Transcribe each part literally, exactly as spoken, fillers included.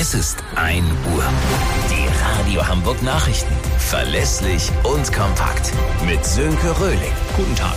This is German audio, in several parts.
Es ist ein Uhr. Die Radio Hamburg Nachrichten. Verlässlich und kompakt. Mit Sönke Röhling. Guten Tag.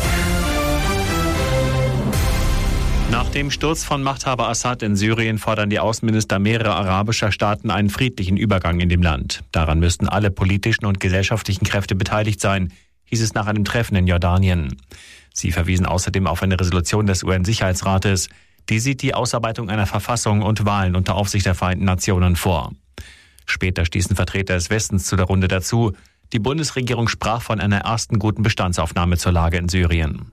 Nach dem Sturz von Machthaber Assad in Syrien fordern die Außenminister mehrerer arabischer Staaten einen friedlichen Übergang in dem Land. Daran müssten alle politischen und gesellschaftlichen Kräfte beteiligt sein, hieß es nach einem Treffen in Jordanien. Sie verwiesen außerdem auf eine Resolution des U N-Sicherheitsrates. Die sieht die Ausarbeitung einer Verfassung und Wahlen unter Aufsicht der Vereinten Nationen vor. Später stießen Vertreter des Westens zu der Runde dazu. Die Bundesregierung sprach von einer ersten guten Bestandsaufnahme zur Lage in Syrien.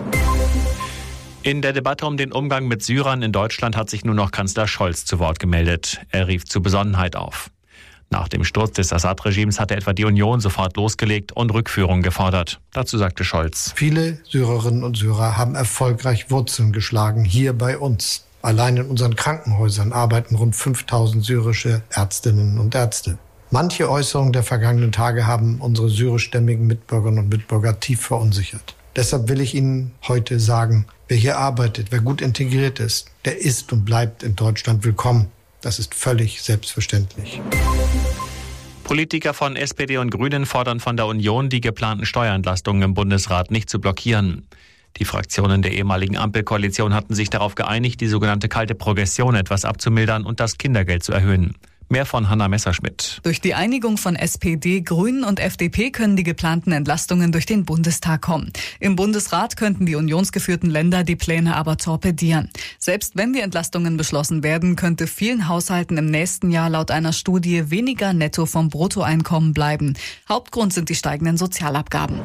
In der Debatte um den Umgang mit Syrern in Deutschland hat sich nur noch Kanzler Scholz zu Wort gemeldet. Er rief zur Besonnenheit auf. Nach dem Sturz des Assad-Regimes hatte etwa die Union sofort losgelegt und Rückführung gefordert. Dazu sagte Scholz: Viele Syrerinnen und Syrer haben erfolgreich Wurzeln geschlagen hier bei uns. Allein in unseren Krankenhäusern arbeiten rund fünftausend syrische Ärztinnen und Ärzte. Manche Äußerungen der vergangenen Tage haben unsere syrischstämmigen Mitbürgerinnen und Mitbürger tief verunsichert. Deshalb will ich Ihnen heute sagen, wer hier arbeitet, wer gut integriert ist, der ist und bleibt in Deutschland willkommen. Das ist völlig selbstverständlich. Politiker von S P D und Grünen fordern von der Union, die geplanten Steuerentlastungen im Bundesrat nicht zu blockieren. Die Fraktionen der ehemaligen Ampelkoalition hatten sich darauf geeinigt, die sogenannte kalte Progression etwas abzumildern und das Kindergeld zu erhöhen. Mehr von Hanna Messerschmidt. Durch die Einigung von S P D, Grünen und F D P können die geplanten Entlastungen durch den Bundestag kommen. Im Bundesrat könnten die unionsgeführten Länder die Pläne aber torpedieren. Selbst wenn die Entlastungen beschlossen werden, könnte vielen Haushalten im nächsten Jahr laut einer Studie weniger netto vom Bruttoeinkommen bleiben. Hauptgrund sind die steigenden Sozialabgaben.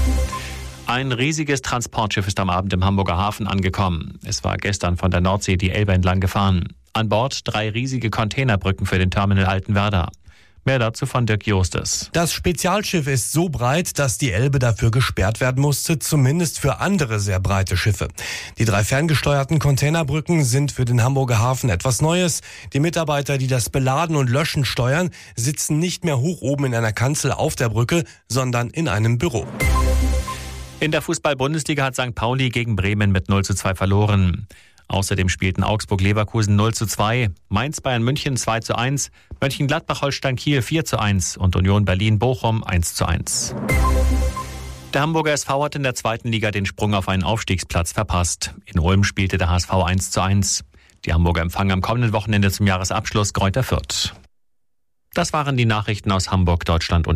Ein riesiges Transportschiff ist am Abend im Hamburger Hafen angekommen. Es war gestern von der Nordsee die Elbe entlang gefahren. An Bord drei riesige Containerbrücken für den Terminal Altenwerder. Mehr dazu von Dirk Justes. Das Spezialschiff ist so breit, dass die Elbe dafür gesperrt werden musste, zumindest für andere sehr breite Schiffe. Die drei ferngesteuerten Containerbrücken sind für den Hamburger Hafen etwas Neues. Die Mitarbeiter, die das Beladen und Löschen steuern, sitzen nicht mehr hoch oben in einer Kanzel auf der Brücke, sondern in einem Büro. In der Fußball-Bundesliga hat Sankt Pauli gegen Bremen mit null zu zwei verloren. Außerdem spielten Augsburg-Leverkusen null zu zwei, Mainz-Bayern München zwei zu eins, Mönchengladbach-Holstein Kiel vier zu eins und Union Berlin-Bochum eins zu eins. Der Hamburger S V hat in der zweiten Liga den Sprung auf einen Aufstiegsplatz verpasst. In Ulm spielte der H S V eins zu eins. Die Hamburger empfangen am kommenden Wochenende zum Jahresabschluss Greuther Fürth. Das waren die Nachrichten aus Hamburg, Deutschland und